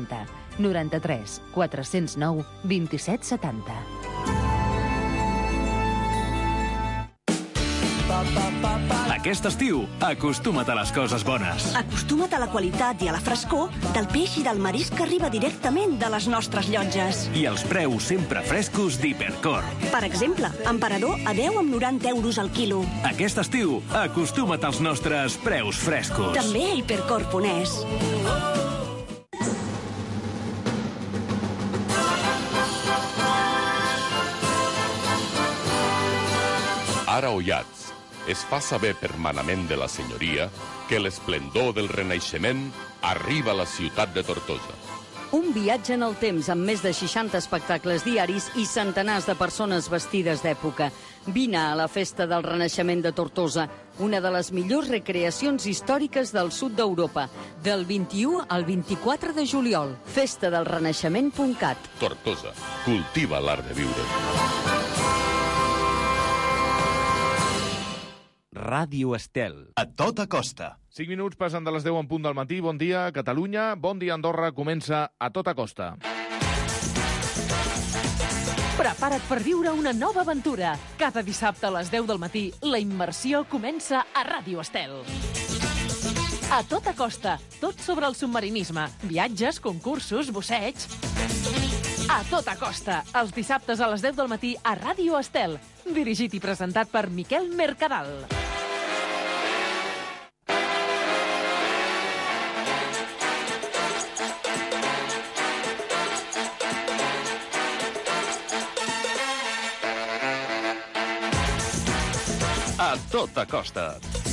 70. 93 409 27 70. Aquest estiu, acostuma't a les coses bones. Acostuma't a la qualitat i a la frescor del peix i del marisc que arriba directament de les nostres llotges. I els preus sempre frescos d'Hipercor. Per exemple, emperador a 10 amb 90 euros al quilo. Aquest estiu, acostuma't als nostres preus frescos. També a hipercor.es. Ara Ollats es fa saber per manament de la senyoria que l'esplendor del Renaixement arriba a la ciutat de Tortosa. Un viatge en el temps amb més de 60 espectacles diaris i centenars de persones vestides d'època. Vine a la Festa del Renaixement de Tortosa, una de les millors recreacions històriques del sud d'Europa, del 21 al 24 de juliol. festadelrenaixement.cat. Tortosa, cultiva l'art de viure. Ràdio Estel. A tota costa. 5 minuts passen de les 10 en punt del matí. Bon dia, Catalunya. Bon dia, Andorra. Comença A tota costa. Prepara't per viure una nova aventura. Cada dissabte a les 10 del matí, la immersió comença a Ràdio Estel. A tota costa, tot sobre el submarinisme. Viatges, concursos, busseig... A tota costa, els dissabtes a les 10 del matí a Ràdio Estel. Dirigit i presentat per Miquel Mercadal. A tota costa.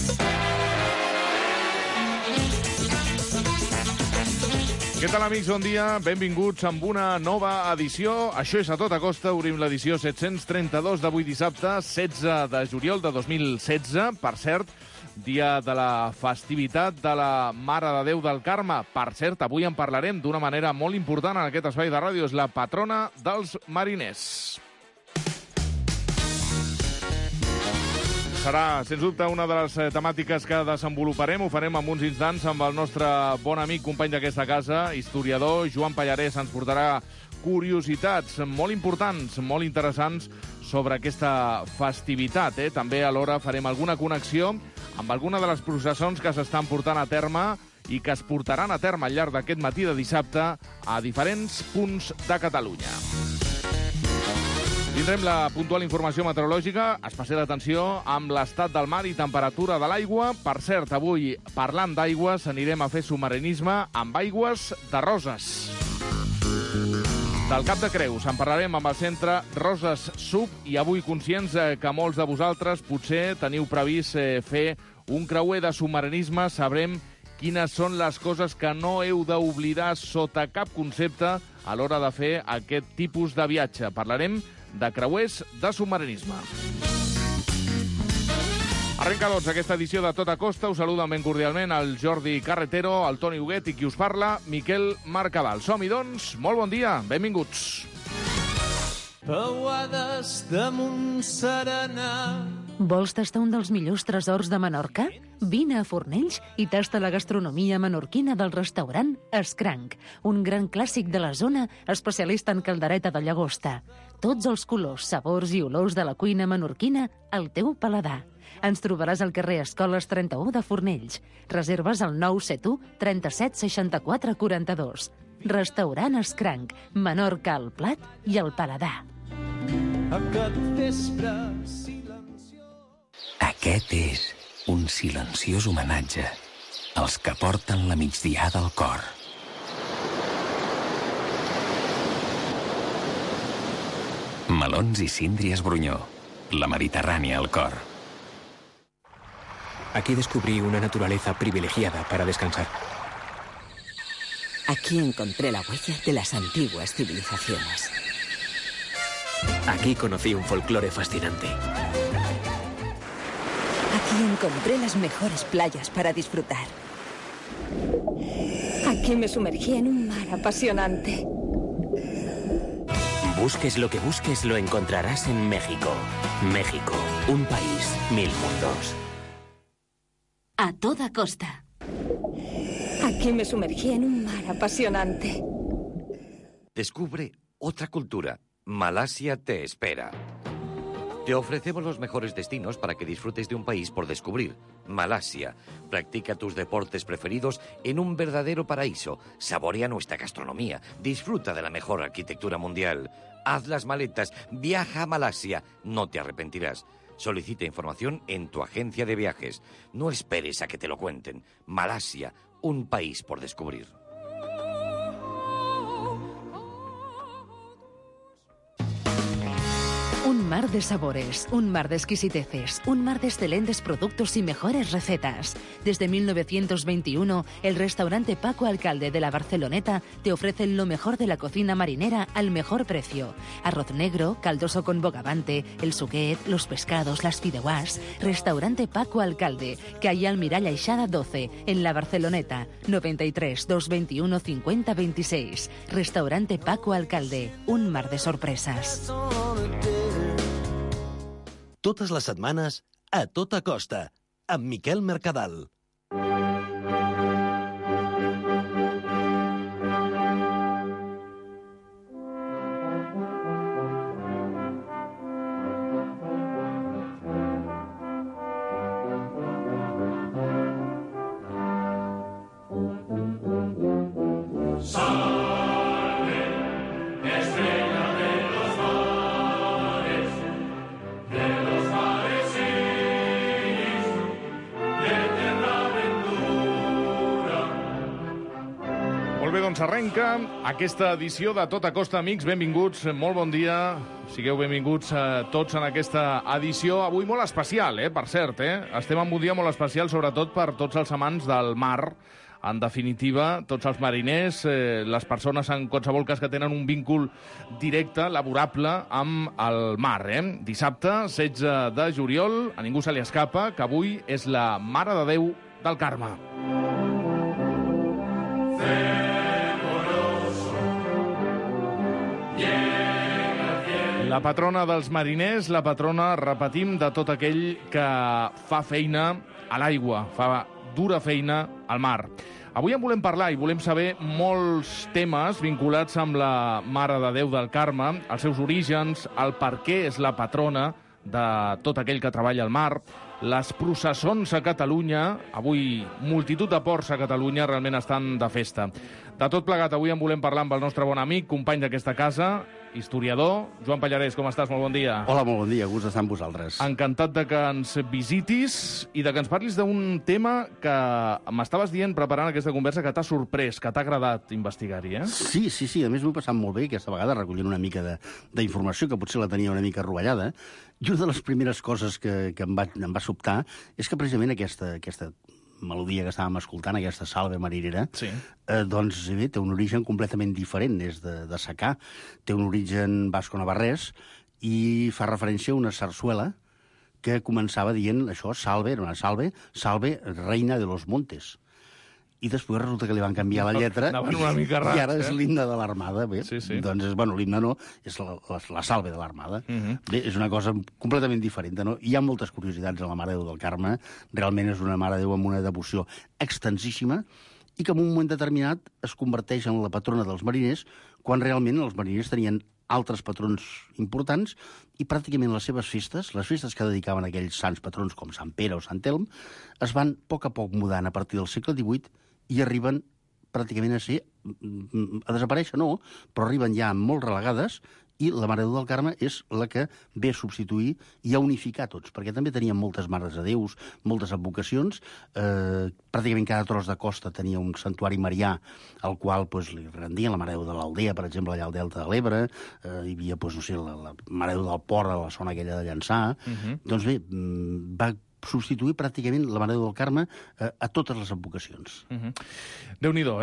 Què tal, amics? Bon dia. Benvinguts amb una nova edició. Això és A tota costa. Obrim l'edició 732 d'avui dissabte, 16 de juliol de 2016. Per cert, dia de la festivitat de la Mare de Déu del Carme. Per cert, avui en parlarem d'una manera molt important en aquest espai de ràdio. És la patrona dels mariners. Serà, sens dubte, una de les temàtiques que desenvoluparem. Ho farem en uns instants amb el nostre bon amic, company d'aquesta casa, historiador, Joan Pallarès. Ens portarà curiositats molt importants, molt interessants sobre aquesta festivitat. També alhora farem alguna connexió amb alguna de les processons que s'estan portant a terme i que es portaran a terme al llarg d'aquest matí de dissabte a diferents punts de Catalunya. Tindrem la puntual informació meteorològica, especial atenció amb l'estat del mar i temperatura de l'aigua. Per cert, avui, parlant d'aigües, anirem a fer submarinisme amb aigües de Roses. Del Cap de Creus en parlarem amb el centre Roses Sub i avui conscients que molts de vosaltres potser teniu previst fer un creuer de submarinisme. Sabrem quines són les coses que no heu d'oblidar sota cap concepte a l'hora de fer aquest tipus de viatge. Parlarem de creuers de submarinisme. Arrenca, doncs, aquesta edició de Tota Costa. Us saluden ben cordialment el Jordi Carretero, el Toni Huguet i qui us parla, Miquel Mercadal. Som-hi, doncs. Molt bon dia. Benvinguts. Peuades de Montserena. Vols tastar un dels millors tresors de Menorca? Vine a Fornells i tasta la gastronomia menorquina del restaurant Escranc, un gran clàssic de la zona especialista en caldereta de llagosta. Tots els colors, sabors i olors de la cuina menorquina al teu paladar. Ens trobaràs al carrer Escoles 31 de Fornells. Reserves al 971 37 64 42. Restaurant Escranc, Menorca al plat i al paladar. Aquest vespre Aquest és un silenciós homenatge als que porten la migdiada al cor. Melons i síndries Brunyó, la Mediterrània al cor. Aquí descubrí una naturaleza privilegiada para descansar. Aquí encontré la huella de las antiguas civilizaciones. Aquí conocí un folclore fascinante. Aquí encontré las mejores playas para disfrutar. Aquí me sumergí en un mar apasionante. Busques lo que busques, lo encontrarás en México. México, un país, mil mundos. A toda costa. Aquí me sumergí en un mar apasionante. Descubre otra cultura. Malasia te espera. Te ofrecemos los mejores destinos para que disfrutes de un país por descubrir. Malasia. Practica tus deportes preferidos en un verdadero paraíso. Saborea nuestra gastronomía. Disfruta de la mejor arquitectura mundial. Haz las maletas. Viaja a Malasia. No te arrepentirás. Solicita información en tu agencia de viajes. No esperes a que te lo cuenten. Malasia, un país por descubrir. Un mar de sabores, un mar de exquisiteces, un mar de excelentes productos y mejores recetas. Desde 1921, el restaurante Paco Alcalde de la Barceloneta te ofrece lo mejor de la cocina marinera al mejor precio. Arroz negro, caldoso con bogavante, el suquet, los pescados, las fideuàs. Restaurante Paco Alcalde, calle Almirall Aixada 12, en la Barceloneta, 93 221 50 26. Restaurante Paco Alcalde, un mar de sorpresas. Totes les setmanes, A Tota Costa, amb Miquel Mercadal. Doncs arrenca aquesta edició de Tota Costa, amics. Benvinguts, molt bon dia. Sigueu benvinguts tots en aquesta edició. Avui molt especial, per cert. Estem en un dia molt especial, sobretot per tots els amants del mar. En definitiva, tots els mariners, les persones en qualsevol cas que tenen un víncul directe, laborable, amb el mar. Dissabte, 16 de juliol, a ningú se li escapa que avui és la Mare de Déu del Carme. La patrona dels mariners, la patrona, repetim, de tot aquell que fa feina a l'aigua, fa dura feina al mar. Avui en volem parlar i volem saber molts temes vinculats amb la Mare de Déu del Carme, els seus orígens, el per què és la patrona de tot aquell que treballa al mar, les processons a Catalunya, avui multitud de ports a Catalunya realment estan de festa. De tot plegat, avui en volem parlar amb el nostre bon amic, company d'aquesta casa, historiador, Joan Pallarès. Com estàs? Molt bon dia. Hola, molt bon dia. Gust d'estar amb vosaltres. Encantat de que ens visitis i de que ens parlis d'un tema que m'estaves dient, preparant aquesta conversa, que t'ha sorprès, que t'ha agradat investigar-hi, Sí. A més, m'ho he passat molt bé aquesta vegada recollint una mica d'informació, que potser la tenia una mica rovellada. I una de les primeres coses que em va sobtar és que precisament aquesta melodia que estàvem escoltant, aquesta salve marinera, doncs bé, té un origen completament diferent, és de secà, té un origen basco-navarrès i fa referència a una sarsuela que començava dient això, salve, era una salve, reina de los montes. I després resulta que li van canviar la lletra i ara és l'himne de l'Armada. Bé, doncs, l'himne no, és la salve de l'Armada. Bé, és una cosa completament diferent, no? Hi ha moltes curiositats a la Mare de Déu del Carme. Realment és una Mare de Déu amb una devoció extensíssima i que en un moment determinat es converteix en la patrona dels mariners quan realment els mariners tenien altres patrons importants i pràcticament les seves festes, les festes que dedicaven a aquells sants patrons com Sant Pere o Sant Elm, es van a poc mudant a partir del segle XVIII i arriben pràcticament a desaparèixer, no, però arriben ja molt relegades i la Mare de Déu del Carme és la que ve a substituir i a unificar tots, perquè també tenien moltes mares de déus, moltes advocacions, pràcticament cada tros de costa tenia un santuari marià al qual li rendien la Mare de Déu de l'Aldea, per exemple, allà al Delta de l'Ebre, hi havia, la Mare de Déu del Port, a la zona aquella de Llançà. Doncs bé, va substituir pràcticament la Mare de Déu del Carme a totes les advocacions. Déu-n'hi-do,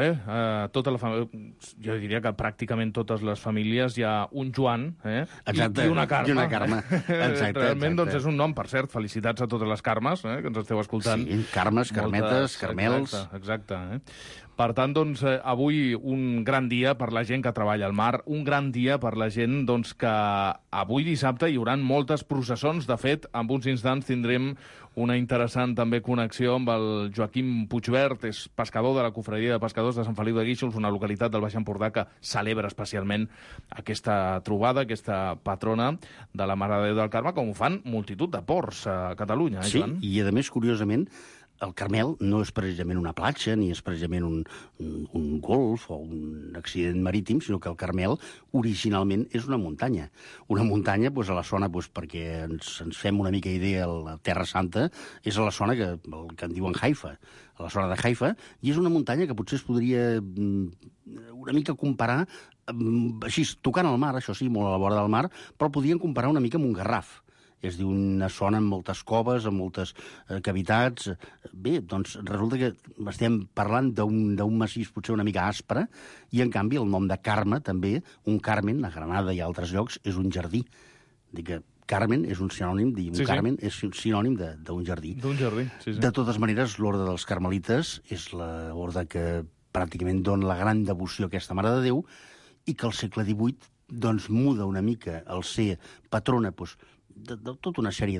jo diria que pràcticament totes les famílies hi ha un Joan i una Carme. I una Carme. Realment, doncs, és un nom, per cert. Felicitats a totes les Carmes que ens esteu escoltant. Sí, Carmes, Carmetes, Carmels... Exacte. Per tant, doncs, avui un gran dia per la gent que treballa al mar, un gran dia per la gent doncs, que avui dissabte hi haurà moltes processons. De fet, en uns instants tindrem una interessant també connexió amb el Joaquim Puigvert, és pescador de la Cofradia de Pescadors de Sant Feliu de Guíxols, una localitat del Baix Empordà que celebra especialment aquesta trobada, aquesta patrona de la Mare de Déu del Carme, com ho fan multitud de ports a Catalunya, Joan? Sí, i a més, curiosament, el Carmel no és precisament una platja, ni és precisament un golf o un accident marítim, sinó que el Carmel originalment és una muntanya. Una muntanya, a la zona, perquè ens fem una mica idea, la Terra Santa, és a la zona que en diuen Haifa, a la zona de Haifa, i és una muntanya que potser es podria una mica comparar, així, tocant el mar, això sí, molt a la vora del mar, però podrien comparar una mica amb un Garraf. És d'una zona amb moltes coves, amb moltes cavitats. Bé, doncs resulta que estem parlant d'un massís potser una mica aspre, i en canvi el nom de Carme també, un Carmen, a Granada i a altres llocs, és un jardí. Dic que Carmen és un sinònim, Carmen és un sinònim d'un jardí. D'un jardí, sí. De totes maneres, l'orde dels carmelites és l'orde que pràcticament dona la gran devoció a aquesta Mare de Déu, i que al segle XVIII doncs muda una mica el ser patrona de tota una sèrie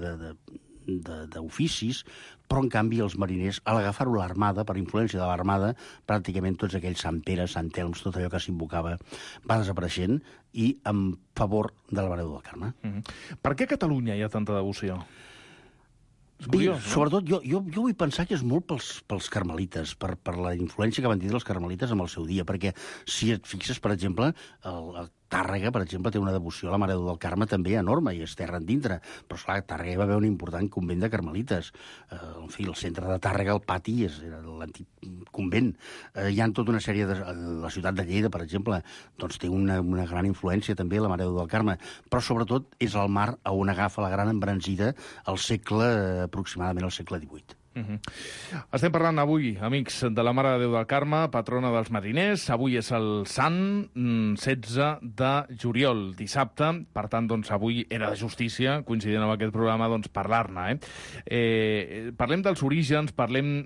d'oficis, però en canvi els mariners, a l'agafar-ho l'armada, per influència de l'armada, pràcticament tots aquells Sant Pere, Sant Elms, tot allò que s'invocava, va desapareixent, i en favor de la Mare de Déu del Carme. Per què a Catalunya hi ha tanta devoció? Bé, sobretot, jo vull pensar que és molt pels carmelites, per la influència que van tindre els carmelites en el seu dia, perquè si et fixes, per exemple, el Tàrrega, per exemple, té una devoció a la Mare de Déu del Carme també enorme, i és terra endintre. Però, esclar, a Tàrrega hi va haver un important convent de carmelites. En fi, el centre de Tàrrega, el pati, era l'antic convent. Hi ha tota una sèrie la ciutat de Lleida, per exemple, doncs té una gran influència també la Mare de Déu del Carme. Però, sobretot, és el mar on agafa la gran embranzida aproximadament al segle XVIII. Estem parlant avui, amics, de la Mare de Déu del Carme, patrona dels mariners. Avui és el sant 16 de juliol, dissabte. Per tant, doncs, avui era de justícia, coincidint amb aquest programa, doncs, parlar-ne. Parlem dels orígens, parlem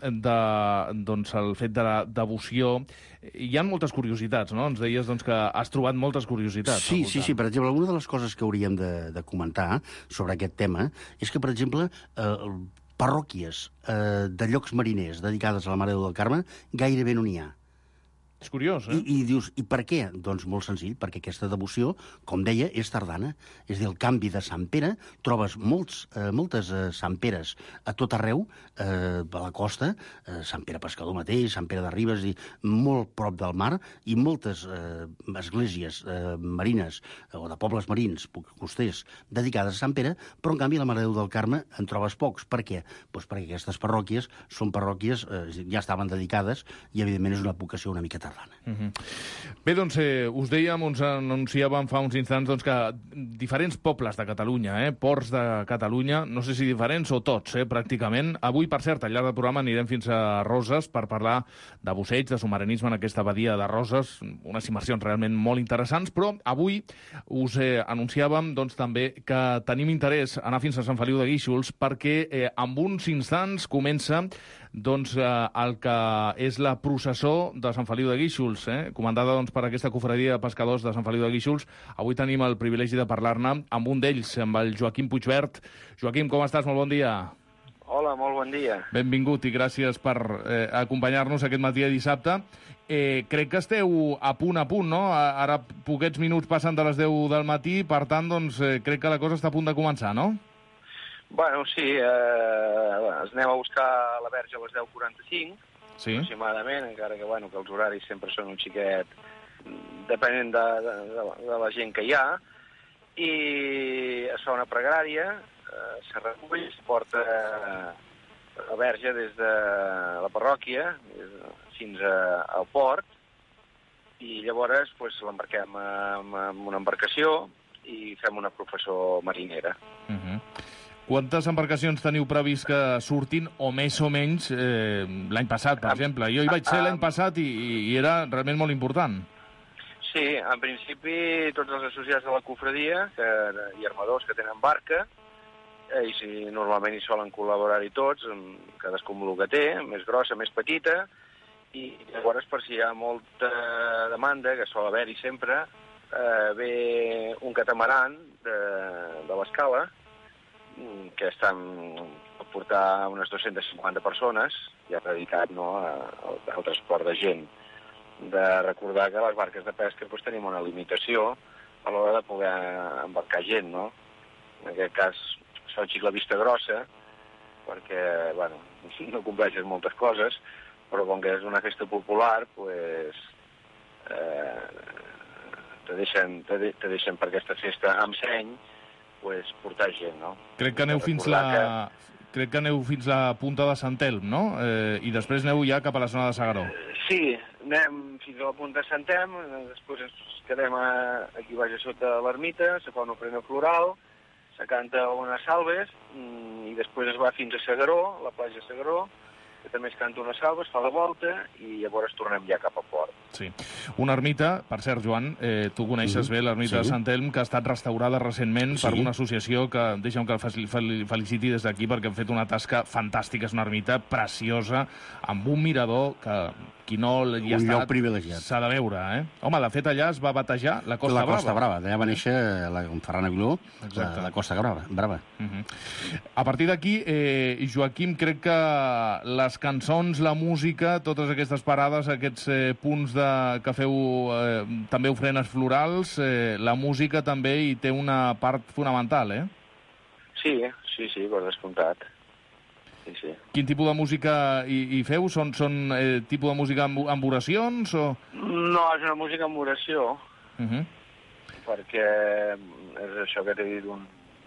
del fet de la devoció. Hi ha moltes curiositats, no? Ens deies doncs, que has trobat moltes curiositats. Sí. Per exemple, una de les coses que hauríem de comentar sobre aquest tema és que, per exemple, parròquies de llocs mariners dedicades a la Mare de Déu del Carme gairebé no n'hi ha. És curiós, eh? I dius, i per què? Doncs molt senzill, perquè aquesta devoció, com deia, és tardana. És a dir, el canvi de Sant Pere, trobes moltes Sant Peres a tot arreu, a la costa, Sant Pere Pescador mateix, Sant Pere de Ribes, molt prop del mar, i moltes esglésies marines, o de pobles marins, costers, dedicades a Sant Pere, però en canvi la Mare de Déu del Carme en trobes pocs. Per què? Doncs perquè aquestes parròquies són parròquies, ja estaven dedicades, i evidentment és una vocació una mica tardana. Bé, doncs, us dèiem, us anunciàvem fa uns instants doncs, que diferents pobles de Catalunya, ports de Catalunya, no sé si diferents o tots, pràcticament. Avui, per cert, al llarg del programa anirem fins a Roses per parlar de busseig, de submarinisme en aquesta badia de Roses, unes immersions realment molt interessants, però avui us anunciàvem doncs, també que tenim interès a anar fins a Sant Feliu de Guíxols perquè en uns instants comença doncs, el que és la processó de Sant Feliu de Guíxols, comandada doncs, per aquesta cofradia de pescadors de Sant Feliu de Guíxols. Avui tenim el privilegi de parlar-ne amb un d'ells, amb el Joaquim Puigvert. Joaquim, com estàs? Molt bon dia. Hola, molt bon dia. Benvingut i gràcies per acompanyar-nos aquest matí de dissabte. Crec que esteu a punt, no? Ara poquets minuts passen de les 10 del matí, per tant, doncs, crec que la cosa està a punt de començar, no? Bueno, sí, ens anem a buscar la Verge a les 10:45, aproximadament, encara que, que els horaris sempre són un xiquet depenent de la gent que hi ha, i es fa una pregària, se recull, es porta la Verge des de la parròquia fins al port, i llavors l'embarquem amb una embarcació i fem una professó marinera. Quantes embarcacions teniu previst que surtin, o més o menys, l'any passat, per exemple? Jo hi vaig ser l'any passat i era realment molt important. Sí, en principi, tots els associats de la cofradia i armadors que tenen barca, ells normalment hi solen col·laborar-hi tots, cadascú amb el que té, més grossa, més petita, i llavors, per si hi ha molta demanda, que sol haver-hi sempre, ve un catamaran de l'escala, que estan a portar unes 250 persones, ja dedicat al transport de gent. De recordar que a les barques de pesca tenim una limitació a l'hora de poder embarcar gent, no? En aquest cas, sols la vista grossa, perquè, bueno, no compleixes moltes coses, però com que és una festa popular, doncs, te deixen per aquesta festa amb seny, doncs, portar gent, no? Crec que aneu fins la punta de Sant Elm, no? I després aneu ja cap a la zona de S'Agaró. Sí, anem fins a la punta de Sant Elm, després ens quedem aquí baix a sota de l'ermita, se fa una ofrena floral, se canta unes salves, i després es va fins a S'Agaró, la platja de S'Agaró, que també es canta unes salves, fa la volta, i llavors tornem ja cap a port. Sí. Una ermita, per cert, Joan, tu coneixes bé l'ermita de Sant Elm, que ha estat restaurada recentment per una associació que, deixa'm que el feliciti des d'aquí, perquè han fet una tasca fantàstica. És una ermita preciosa, amb un mirador que qui no hi ha estat s'ha de veure, eh? Home, de fet, allà es va batejar la Costa Brava. La Costa Brava, d'allà va néixer la Ferran Aguiló, la Costa Brava. A partir d'aquí, Joaquim, crec que les cançons, la música, totes aquestes parades, aquests punts que feu també ofrenes florals, la música també hi té una part fonamental, eh? Sí, per descomptat. Sí. Quin tipus de música hi feu? Són tipus de música amb oracions o...? No, és una música amb oració, perquè és això que t'he dit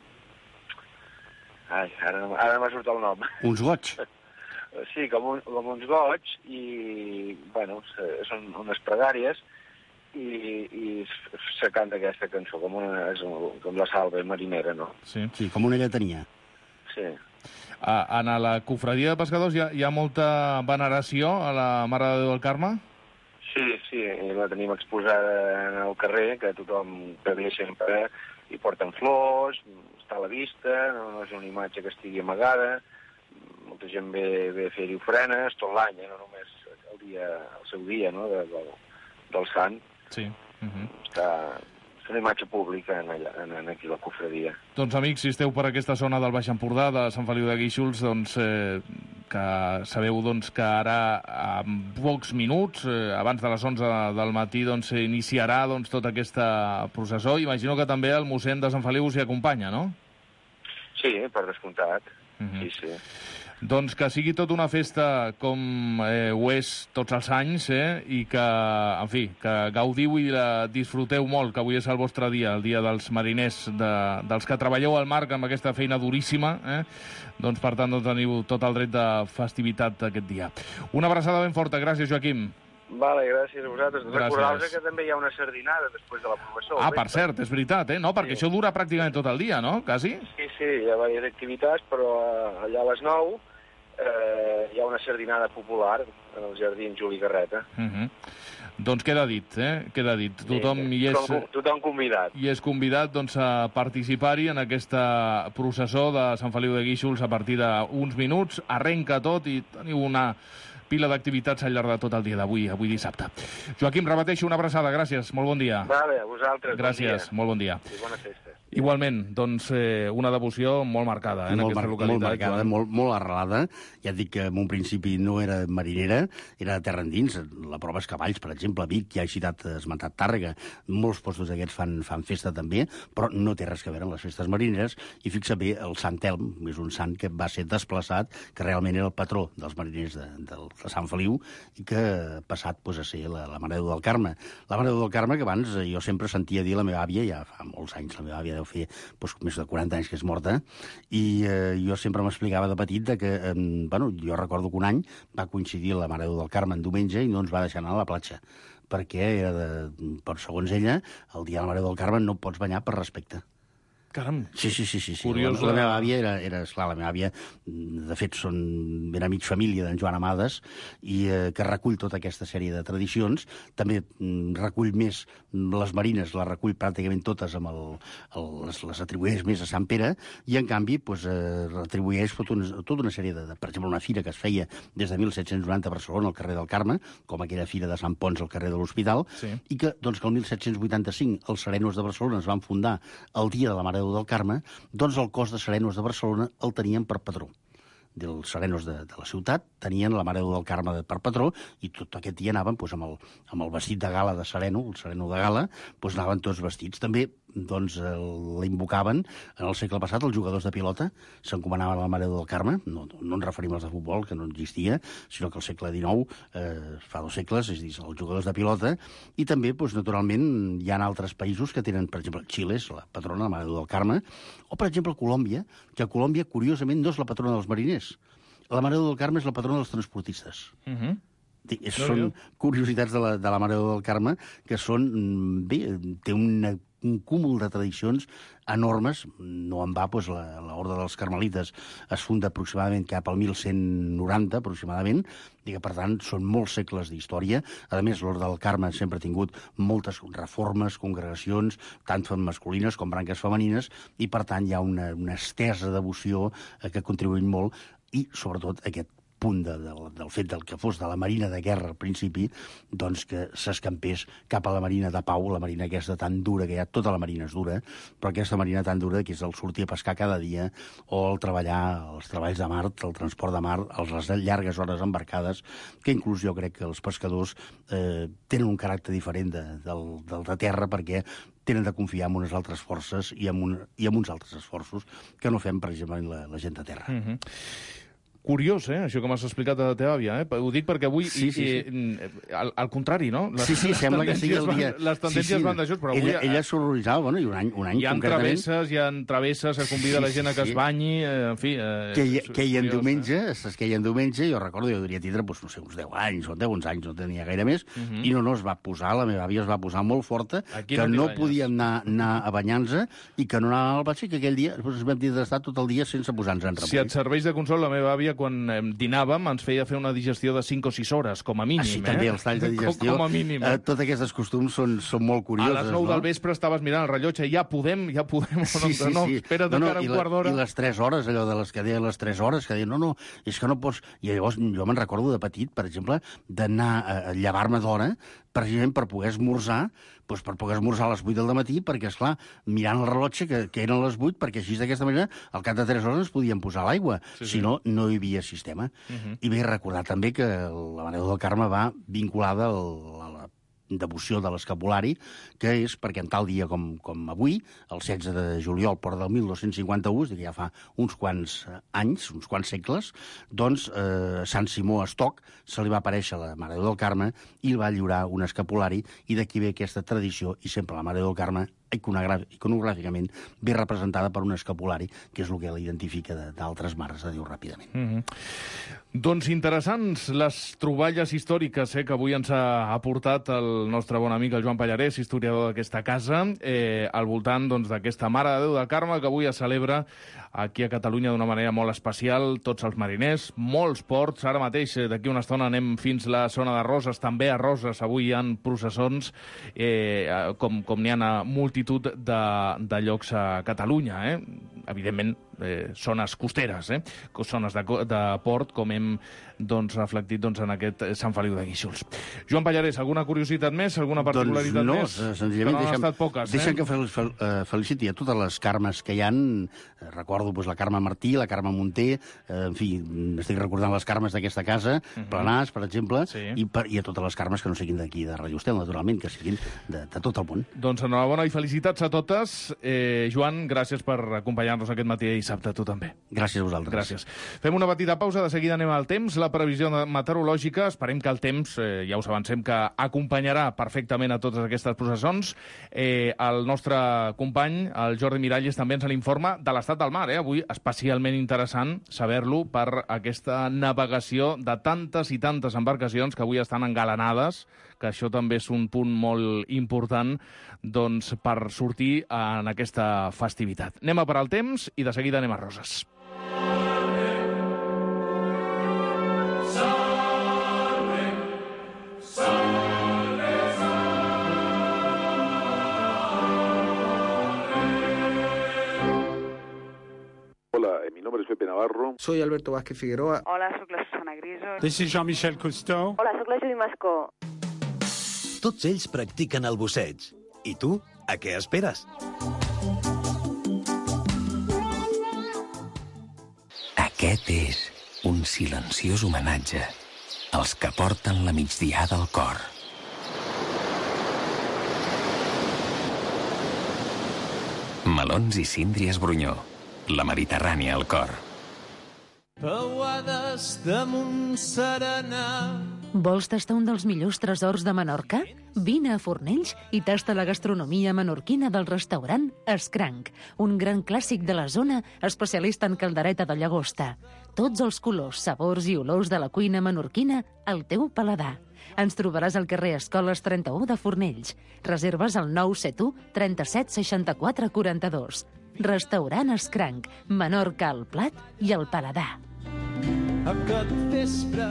ara no m'ha sortit el nom. Uns goig? Sí, com uns goig, i, bueno, són unes pregàries, i se canta aquesta cançó, com la salve marinera, no? Sí, com una lletania. Sí. En la cofradia de pescadors hi ha molta veneració a la Mare de Déu del Carme? Sí, la tenim exposada en el carrer, que tothom que ve sempre hi porten flors, està a la vista, no és una imatge que estigui amagada, molta gent ve a fer-hi ofrenes tot l'any, no només el seu dia, no?, del sant. Sí. És una imatge pública aquí a la cofradia. Doncs, amics, si esteu per aquesta zona del Baix Empordà, de Sant Feliu de Guíxols, doncs, que sabeu que ara, en pocs minuts, abans de les 11 del matí, doncs, iniciarà tota aquesta processó. Imagino que també el mossèn de Sant Feliu us hi acompanya, no? Sí, per descomptat. Sí. Doncs que sigui tota una festa com ho és tots els anys, i que, en fi, que gaudiu i la disfruteu molt, que avui és el vostre dia, el dia dels mariners, dels que treballeu al mar amb aquesta feina duríssima, doncs per tant teniu tot el dret de festivitat aquest dia. Una abraçada ben forta, gràcies, Joaquim. Vale, gràcies a vosaltres. Recordeu-vos que també hi ha una sardinada després de la professor. Per cert, és veritat, no? Perquè això dura pràcticament tot el dia, no? Quasi? Sí, hi ha diverses activitats, però allà a les 9 hi ha una sardinada popular en el jardí Juli Garreta. Doncs queda dit, Queda dit. Tothom convidat. I és convidat a participar-hi en aquesta processó de Sant Feliu de Guíxols a partir d'uns minuts. Arrenca tot i teniu una pila d'activitats al llarg de tot el dia d'avui, avui dissabte. Joaquim, repeteixo, una abraçada, gràcies, molt bon dia. Vale, a vosaltres, gràcies, bon dia. Molt bon dia. I bona festa. Igualment, doncs, una devoció molt marcada en aquesta localitat. Molt marcada, molt arrelada. Ja et dic que en un principi no era marinera, era de terra endins. La prova és Cavalls, per exemple, a Vic, ja he esmentat Tàrrega. Molts postos d'aquests fan festa també, però no té res a veure amb les festes marineres. I fixa bé, el Sant Elm és un sant que va ser desplaçat, que realment era el patró dels mariners de Sant Feliu i que ha passat a ser la Mare de Déu del Carme. La Mare de Déu del Carme, que abans jo sempre sentia dir la meva àvia, ja fa molts anys, la meva àvia deu fer més de 40 anys que és morta, i jo sempre m'explicava de petit que, jo recordo que un any va coincidir la Mare de Déu del Carme en diumenge i no ens va deixar anar a la platja, perquè segons ella, el dia de la Mare de Déu del Carme no pots banyar per respecte. Caram. Sí. Curiós. La meva àvia era, esclar, la meva àvia, de fet, era mig família d'en Joan Amades, i que recull tota aquesta sèrie de tradicions. També recull més les marines, les recull pràcticament totes, les atribueix més a Sant Pere, i en canvi atribueix tota una sèrie per exemple, una fira que es feia des de 1790 a Barcelona, al carrer del Carme, com aquella fira de Sant Pons al carrer de l'Hospital, i que el 1785 els serenos de Barcelona es van fundar el dia de la Mare Mare de Déu del Carme, doncs el cos de serenos de Barcelona el tenien per patró. Dels serenos de la ciutat tenien la Mare de Déu del Carme per patró i tot aquest dia anaven doncs, amb el vestit de gala de sereno, el sereno de gala, doncs anaven tots vestits. També doncs, la invocaven en el segle passat els jugadors de pilota, s'encomanaven a la Mare de Déu del Carme, no ens referim als de futbol, que no existia, sinó que al segle XIX, fa 2 segles, és a dir, els jugadors de pilota, i també, doncs, naturalment, hi ha altres països que tenen, per exemple, Xile és la patrona, la Mare de Déu del Carme, o, per exemple, Colòmbia, que a Colòmbia, curiosament, no és la patrona dels mariners. La Mare de Déu del Carme és la patrona dels transportistes. Són curiositats de la Mare de Déu del Carme que són... Bé, té un cúmul de tradicions enormes. No en va, doncs, l'Orde dels Carmelites es funda aproximadament cap al 1190, aproximadament, i que, per tant, són molts segles d'història. A més, l'Orde del Carme sempre ha tingut moltes reformes, congregacions, tant masculines com branques femenines, i, per tant, hi ha una estesa devoció que ha contribuït molt, i, sobretot, aquest punt del fet del que fos de la marina de guerra al principi, doncs que s'escampés cap a la marina de pau, la marina aquesta tan dura, que hi ha tota la marina és dura, però aquesta marina tan dura que és el sortir a pescar cada dia o el treballar els treballs de mar, el transport de mar, les llargues hores embarcades, que inclús jo crec que els pescadors tenen un caràcter diferent del de terra, perquè tenen de confiar en unes altres forces i en uns altres esforços que no fem, per exemple, la gent de terra. Curiós, això que m'has explicat de la teva àvia. Ho dic perquè avui, al contrari, no? Sembla que sigui el dia... Les tendències van d'això, però avui... Ella s'horroritzava, i un any concretament... Hi ha travesses, es convida la gent a que es banyi, en fi... Queien diumenge, jo recordo, jo devia tindre, no sé, uns 10 anys, o 11 anys, no tenia gaire més, i no es va posar, la meva àvia es va posar molt forta, que no podíem anar a banyar-nos i que no anàvem al batxe, que aquell dia ens vam dir d'estar tot el dia sense posar-nos en remull. Si et serveix de consol, la meva àvia, quan dinàvem, ens feia fer una digestió de 5 o 6 hores, com a mínim. Sí, també els talls de digestió. Com a mínim. Totes aquestes costums són molt curioses. A les 9 del vespre estaves mirant el rellotge, ja podem, sí. Espera't encara un quart d'hora. I les 3 hores, allò de les que deien les 3 hores, que deien, no, és que no pots... I llavors jo me'n recordo de petit, per exemple, d'anar a llevar-me d'hora, precisament per poder esmorzar, doncs per poder esmorzar a les 8 del matí, perquè, esclar, mirant el rellotge, que eren les 8, perquè així d'aquesta manera, al cap de 3 hores ens podíem posar a l'aigua. Si no, no hi havia sistema. I bé recordar també que la Mare de Déu del Carme va vinculada a la devoció de l'escapulari, que és perquè en tal dia com avui, el 16 de juliol, però del 1251, és a dir, ja fa uns quants anys, uns quants segles, doncs Sant Simó Estoc se li va aparèixer a la Mare de Déu del Carme i li va lliurar un escapulari, i d'aquí ve aquesta tradició, i sempre la Mare de Déu del Carme iconogràficament ve representada per un escapulari, que és el que l'identifica d'altres mares de Déu ràpidament. Doncs interessants les troballes històriques que avui ens ha aportat el nostre bon amic, el Joan Pallarès, historiador d'aquesta casa, al voltant d'aquesta Mare de Déu del Carme, que avui es celebra aquí a Catalunya d'una manera molt especial, tots els mariners, molts ports. Ara mateix, d'aquí una estona, anem fins la zona de Roses, també a Roses avui hi ha processons, com n'hi ha a multitud de llocs a Catalunya, evidentment, zones costeres, zones de port, com hem reflectit en aquest Sant Feliu de Guíxols. Joan Pallarès, alguna curiositat més? Alguna particularitat més? Doncs no, senzillament deixem que feliciti a totes les Carmes que hi ha. Recordo la Carme Martí, la Carme Munter, en fi, estic recordant les Carmes d'aquesta casa, Planàs, per exemple, i a totes les Carmes que no siguin d'aquí, de Radio Estel, naturalment, que siguin de tot el món. Doncs enhorabona i felicitats a totes. Joan, gràcies per acompanyar-nos aquest matí i dissabte, tu també. Gràcies a vosaltres. Gràcies. Fem una petita pausa, de seguida anem al temps, la previsió meteorològica. Esperem que el temps, ja us avancem, que acompanyarà perfectament a totes aquestes processons. El nostre company, el Jordi Miralles, també ens l'informa de l'estat del mar. Avui especialment interessant saber-lo per aquesta navegació de tantes i tantes embarcacions que avui estan engalanades, que això també és un punt molt important per sortir en aquesta festivitat. Anem a per al temps i de seguida anem a Roses. Hola, mi nombre es Pepe Navarro. Soy Alberto Vázquez Figueroa. Hola, soc la Susana Griso. This is Jean-Michel Cousteau. Hola, soc la Judy Mascó. Tots ells practiquen el busseig. I tu, a què esperes? Aquest és un silenciós homenatge als que porten la migdiada al cor. Melons i síndries Brunyó, la Mediterrània al cor. Peuades damunt serena. Vols tastar un dels millors tresors de Menorca? Vine a Fornells i tasta la gastronomia menorquina del restaurant Escranc, un gran clàssic de la zona especialista en caldereta de llagosta. Tots els colors, sabors i olors de la cuina menorquina al teu paladar. Ens trobaràs al carrer Escoles 31 de Fornells. Reserves al 971 37 64 42. Restaurant Escranc, Menorca al plat i al paladar. Aquest vespre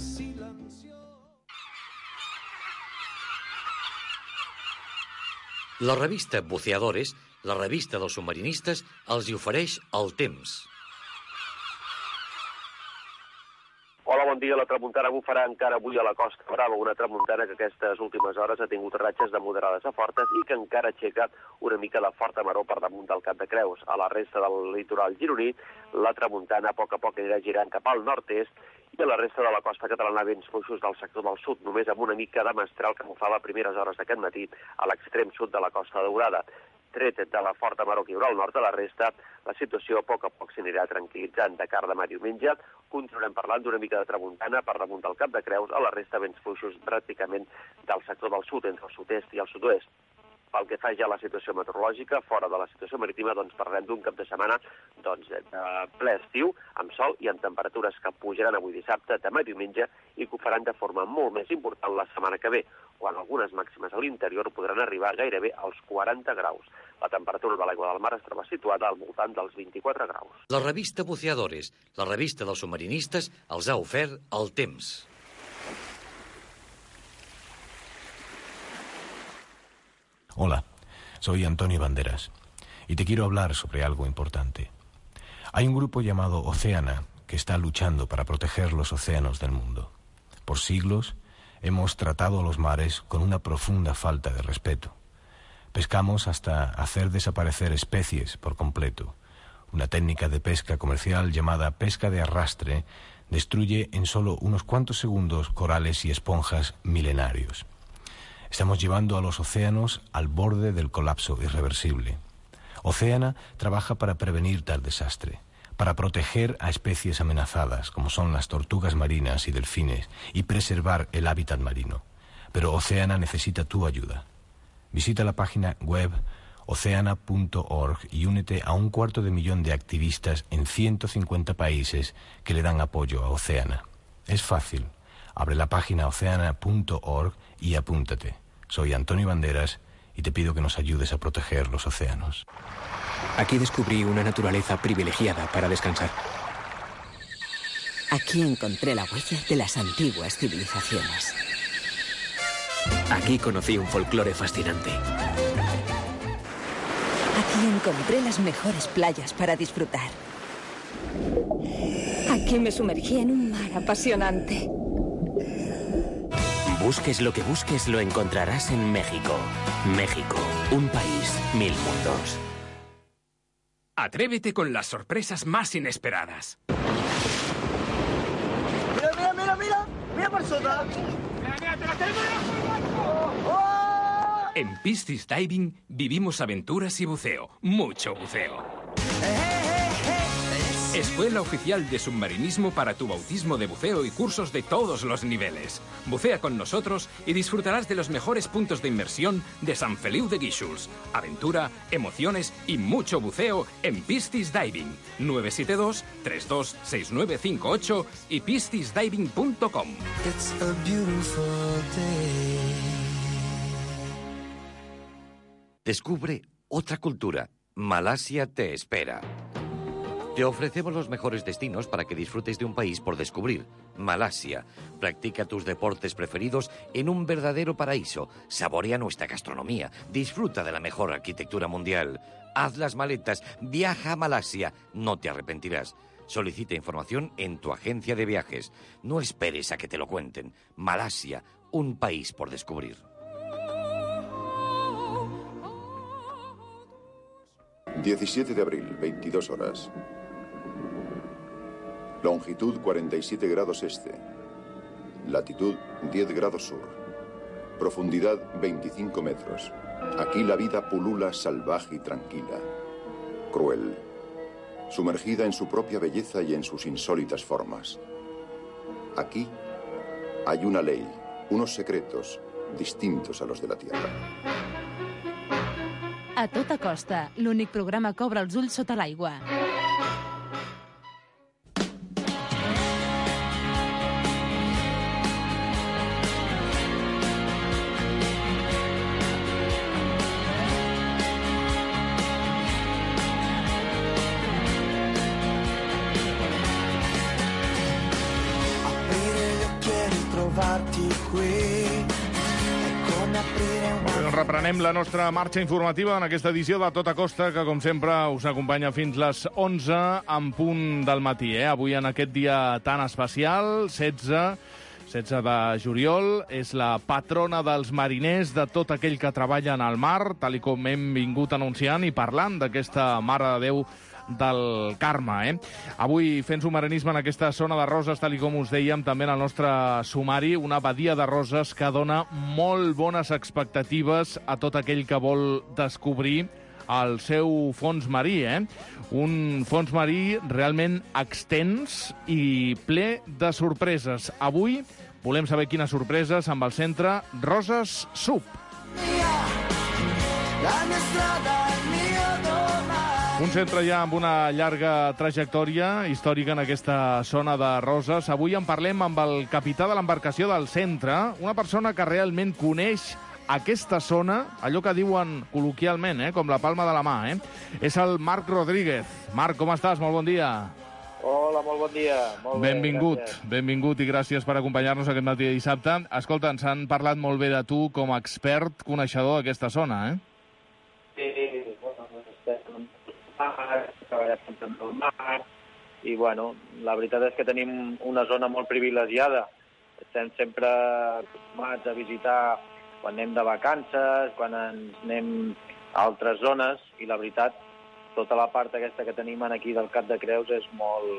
La revista Buceadores, la revista dels submarinistes, els hi ofereix el temps. Hola, bon dia. La tramuntana bufarà encara avui a la Costa Brava, una tramuntana que aquestes últimes hores ha tingut ratxes de moderades a fortes i que encara aixeca una mica de forta maror per damunt del Cap de Creus. A la resta del litoral gironí, la tramuntana a poc anirà girant cap al nord-est i a la resta de la costa catalana vents fluixos del sector del sud, només amb una mica de mestral que bufava a primeres hores d'aquest matí a l'extrem sud de la Costa Daurada. Tret de la forta maror que hi haurà al nord de la resta, la situació a poc s'anirà tranquil·litzant. De cara demà diumenge continuarem parlant d'una mica de tramuntana per damunt del Cap de Creus, a la resta vents fluixos pràcticament del sector del sud, entre el sud-est i el sud-oest. Pel que fa ja a la situació meteorològica, fora de la situació marítima, parlem d'un cap de setmana de ple estiu, amb sol i amb temperatures que pujaran avui dissabte, demà diumenge, i que ho faran de forma molt més important la setmana que ve, quan algunes màximes a l'interior podran arribar gairebé als 40 graus. La temperatura de l'aigua del mar es troba situada al voltant dels 24 graus. La revista Buceadores, la revista dels submarinistes, els ha ofert el temps. Hola, soy Antonio Banderas y te quiero hablar sobre algo importante. Hay un grupo llamado Oceana que está luchando para proteger los océanos del mundo. Por siglos hemos tratado a los mares con una profunda falta de respeto. Pescamos hasta hacer desaparecer especies por completo. Una técnica de pesca comercial llamada pesca de arrastre destruye en solo unos cuantos segundos corales y esponjas milenarios. Estamos llevando a los océanos al borde del colapso irreversible. Oceana trabaja para prevenir tal desastre, para proteger a especies amenazadas, como son las tortugas marinas y delfines, y preservar el hábitat marino. Pero Oceana necesita tu ayuda. Visita la página web oceana.org y únete a 250.000 de activistas en 150 países que le dan apoyo a Oceana. Es fácil. Abre la página oceana.org y apúntate. Soy Antonio Banderas y te pido que nos ayudes a proteger los océanos. Aquí descubrí una naturaleza privilegiada para descansar. Aquí encontré la huella de las antiguas civilizaciones. Aquí conocí un folclore fascinante. Aquí encontré las mejores playas para disfrutar. Aquí me sumergí en un mar apasionante. Busques lo que busques, lo encontrarás en México. México, un país, 1000 mundos. Atrévete con las sorpresas más inesperadas. Mira, mira, mira, mira. Mira por sota. Mira, mira, te la tengo. ¡Oh! En Piscis Diving vivimos aventuras y buceo. Mucho buceo. Escuela oficial de submarinismo para tu bautismo de buceo y cursos de todos los niveles. Bucea con nosotros y disfrutarás de los mejores puntos de inmersión de San Feliu de Guíxols. Aventura, emociones y mucho buceo en Piscis Diving. 972 32 6958 y piscisdiving.com. Descubre otra cultura. Malasia te espera. Te ofrecemos los mejores destinos para que disfrutes de un país por descubrir. Malasia. Practica tus deportes preferidos en un verdadero paraíso. Saborea nuestra gastronomía. Disfruta de la mejor arquitectura mundial. Haz las maletas. Viaja a Malasia. No te arrepentirás. Solicita información en tu agencia de viajes. No esperes a que te lo cuenten. Malasia. Un país por descubrir. 17 de abril, 22 horas. Longitud 47 grados este. Latitud 10 grados sur. Profundidad 25 metros. Aquí la vida pulula salvaje y tranquila. Cruel. Sumergida en su propia belleza y en sus insólitas formas. Aquí hay una ley, unos secretos distintos a los de la Tierra. A tota costa, l'únic programa que obre els ulls sota l'aigua. Reprenem la nostra marxa informativa en aquesta edició de Tota Costa, que, com sempre, us acompanya fins les 11 en punt del matí. Avui, en aquest dia tan especial, 16 de juliol, és la patrona dels mariners, de tot aquell que treballa en el mar, tal com hem vingut anunciant i parlant d'aquesta Mare de Déu del Carme. Avui fent submarinisme en aquesta zona de Roses, tal com us dèiem també en el nostre sumari, una badia de Roses que dona molt bones expectatives a tot aquell que vol descobrir el seu fons marí. Un fons marí realment extens i ple de sorpreses. Avui volem saber quines sorpreses amb el centre Roses Sub. Un centre ja amb una llarga trajectòria històrica en aquesta zona de Roses. Avui en parlem amb el capità de l'embarcació del centre, una persona que realment coneix aquesta zona, allò que diuen col·loquialment, com la palma de la mà. És el Marc Rodríguez. Marc, com estàs? Molt bon dia. Hola, molt bon dia. Molt benvingut, bé, gràcies. Benvingut i gràcies per acompanyar-nos aquest matí de dissabte. Escolta, ens han parlat molt bé de tu com a expert coneixedor d'aquesta zona, Sí, bueno, treballat sempre amb el mar, i bueno, la veritat és que tenim una zona molt privilegiada. Estem sempre acostumats a visitar quan anem de vacances, quan ens anem a altres zones, i la veritat, tota la part aquesta que tenim aquí del Cap de Creus és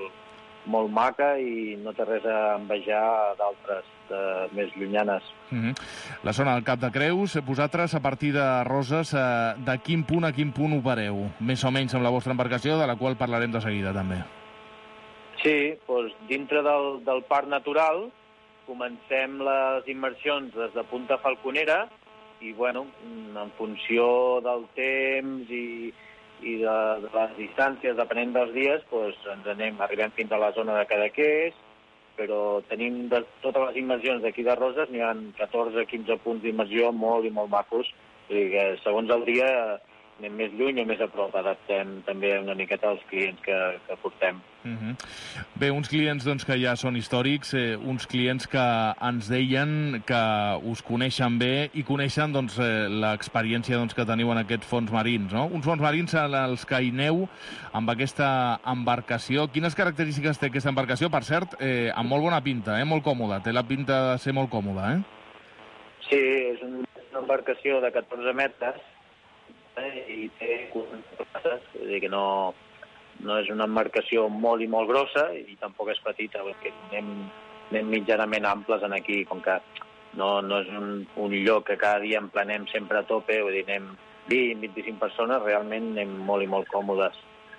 molt maca i no té res a envejar d'altres més llunyanes. La zona del Cap de Creus, vosaltres, a partir de Roses, de quin punt a quin punt opereu? Més o menys amb la vostra embarcació, de la qual parlarem de seguida, també. Sí, doncs dintre del parc natural comencem les immersions des de Punta Falconera i, bueno, en funció del temps i de les distàncies, depenent dels dies, doncs arribem fins a la zona de Cadaqués, però tenim de totes les immersions d'aquí de Roses, n'hi ha 14-15 punts d'immersió molt i molt macos, i que segons el dia anem més lluny o més a prop, adaptem també una miqueta als clients que portem. Bé, uns clients que ja són històrics, uns clients que ens deien que us coneixen bé i coneixen l'experiència que teniu en aquests fons marins, no? Uns fons marins als que hi aneu amb aquesta embarcació. Quines característiques té aquesta embarcació? Per cert, amb molt bona pinta, molt còmoda. Té la pinta de ser molt còmoda, Sí, és una embarcació de 14 metres, i té 40 places, és a dir que no és una embarcació molt i molt grossa i tampoc és petita, perquè anem mitjanament amples aquí, com que no és un lloc que cada dia emplenem sempre a tope, vull dir, anem 20-25 persones, realment anem molt i molt còmodes.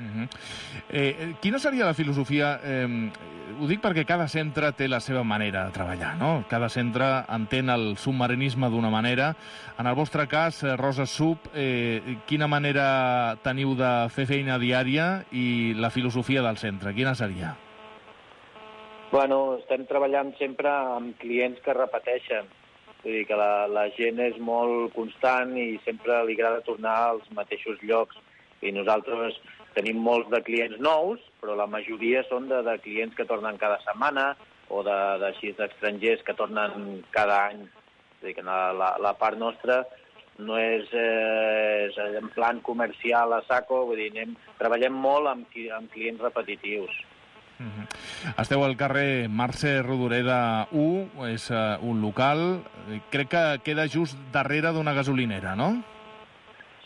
Quina seria la filosofia? Ho dic perquè cada centre té la seva manera de treballar, no? Cada centre entén el submarinisme d'una manera. En el vostre cas, Roses Sub, quina manera teniu de fer feina diària i la filosofia del centre? Quina seria? Bueno, estem treballant sempre amb clients que repeteixen. Vull dir que la gent és molt constant i sempre li agrada tornar als mateixos llocs. I nosaltres tenim molts de clients nous, però la majoria són de clients que tornen cada setmana o d'estrangers que tornen cada any. És a dir, que la part nostra no és en plan comercial a saco, vull dir, treballem molt amb clients repetitius. Esteu al carrer Mercè Rodoreda 1, és un local, crec que queda just darrere d'una gasolinera, no?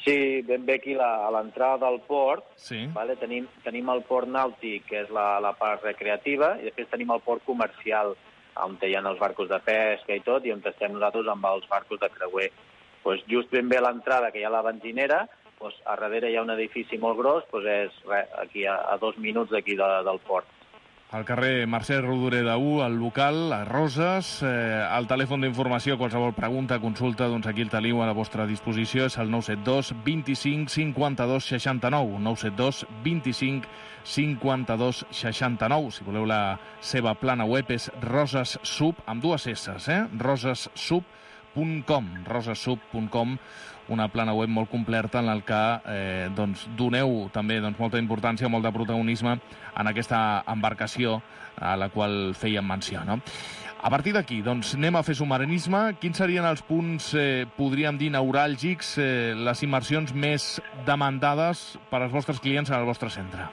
Sí, ben bé aquí a l'entrada del port. Sí. Vale? Tenim el port nàutic, que és la part recreativa, i després tenim el port comercial, on hi ha els barcos de pesca i tot, i on estem nosaltres amb els barcos de creuer. Pues just ben bé a l'entrada, que hi ha la benzinera, pues a darrere hi ha un edifici molt gros, pues és aquí a 2 minuts d'aquí del port. Al carrer Mercè Rodoreda 1, al local, a Roses. El telèfon d'informació, qualsevol pregunta, consulta, doncs aquí el teniu a la vostra disposició, és el 972 25 52 69. 972 25 52 69. Si voleu la seva plana web és rosessub, amb 2 S's, rosessub.com, rosessub.com, una plana web molt completa en el que doneu també molta importància, molt de protagonisme en aquesta embarcació a la qual fèiem menció. No? A partir d'aquí, anem a fer submarinisme. Quins serien els punts, podríem dir, neuràlgics, les immersions més demandades per als vostres clients en el vostre centre?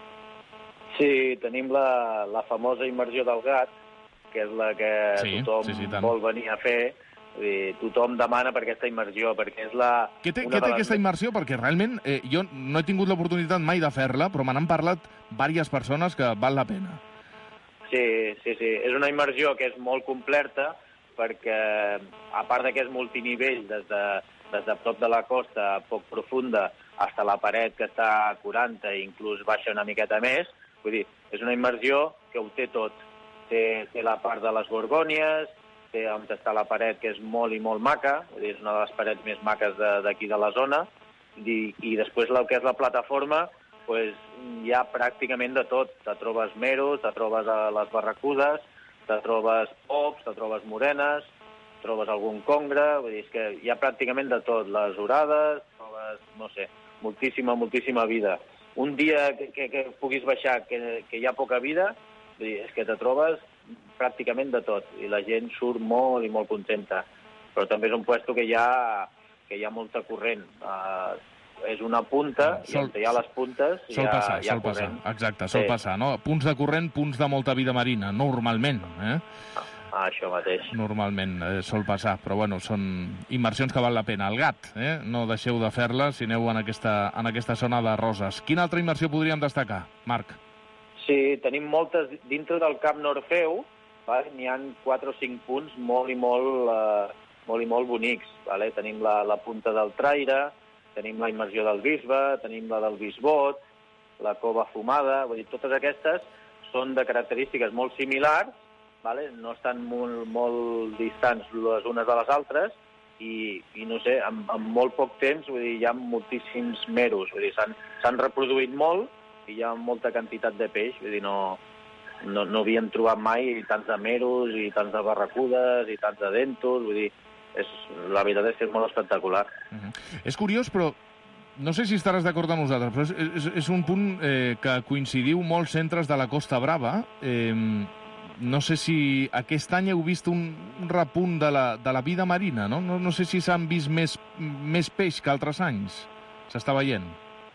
Sí, tenim la famosa immersió del gat, que és la que tothom vol venir a fer. Tothom demana per aquesta immersió, perquè és la... Què té aquesta immersió? Perquè realment jo no he tingut l'oportunitat mai de fer-la, però me n'han parlat diverses persones que val la pena. Sí. És una immersió que és molt completa, perquè a part que és multinivell, des de prop de la costa, poc profunda, fins a la paret que està a 40 i inclús baixa una miqueta més, vull dir, és una immersió que ho té tot. Té la part de les gorgònies, té on està la paret, que és molt i molt maca, és una de les parets més maques d'aquí de la zona, i després el que és la plataforma, hi ha pràcticament de tot. Te trobes meros, te trobes les barracudes, te trobes pops, te trobes morenes, trobes algun congre, vull dir, és que hi ha pràcticament de tot. Les orades, trobes, no sé, moltíssima vida. Un dia que puguis baixar, que hi ha poca vida, vull dir, és que te trobes pràcticament de tot, i la gent surt molt i molt contenta. Però també és un puesto que hi ha molta corrent. És una punta, i on hi ha les puntes hi ha corrent. Exacte, sol passar, no? Punts de corrent, punts de molta vida marina, normalment. Això mateix. Normalment sol passar, però bueno, són immersions que val la pena. El gat, no deixeu de fer-les si aneu en aquesta zona de Roses. Quina altra immersió podríem destacar, Marc? Sí, tenim moltes dintre del Camp Norfeu, n'hi ha 4 o 5 punts molt i molt bonics. Tenim la punta del Traire, tenim la immersió del Bisbe, tenim la del Bisbot, la Cova Fumada, vull dir, totes aquestes són de característiques molt similars, no estan molt distants les unes de les altres, i no sé, en molt poc temps, vull dir, hi ha moltíssims meros, vull dir, s'han reproduït molt, i hi ha molta quantitat de peix, vull dir, no havíem trobat mai tants de meros i tants de barracudes i tants de dentos, vull dir, la veritat és que és molt espectacular. És curiós, però no sé si estaràs d'acord amb nosaltres, però és un punt que coincidiu molts centres de la Costa Brava. No sé si aquest any heu vist un repunt de la vida marina, no? No sé si s'han vist més peix que altres anys. S'està veient.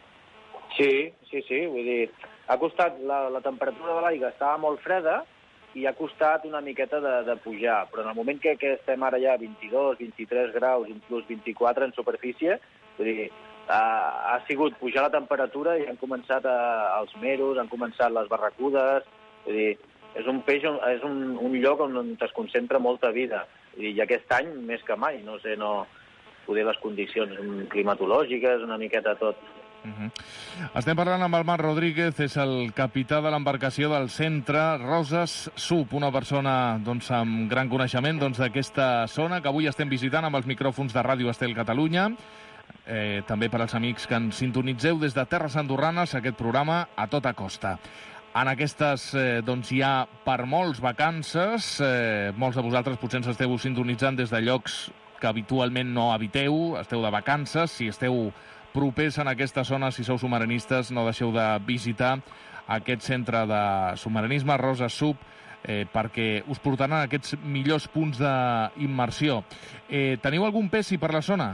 Sí, vull dir, ha costat, la temperatura de l'aigua estava molt freda i ha costat una miqueta de pujar, però en el moment que estem ara ja a 22, 23 graus, inclús 24 en superfície, vull dir, ha sigut pujar la temperatura i han començat els meros, han començat les barracudes, vull dir, és un peix, és un lloc on es concentra molta vida, i aquest any més que mai, no sé, poder les condicions climatològiques, una miqueta tot. Estem parlant amb el Marc Rodríguez, és el capità de l'embarcació del centre Roses Sub, una persona amb gran coneixement d'aquesta zona que avui estem visitant amb els micròfons de Ràdio Estel Catalunya. També per als amics que ens sintonitzeu des de Terres Andorranes, aquest programa a tota costa. En aquestes hi ha per molts vacances, molts de vosaltres potser ens esteu sintonitzant des de llocs que habitualment no habiteu, esteu de vacances, si esteu propers en aquesta zona, si sou submarinistes, no deixeu de visitar aquest centre de submarinisme, Roses Sub, perquè us portaran aquests millors punts d'immersió. Teniu algun pesi per la zona?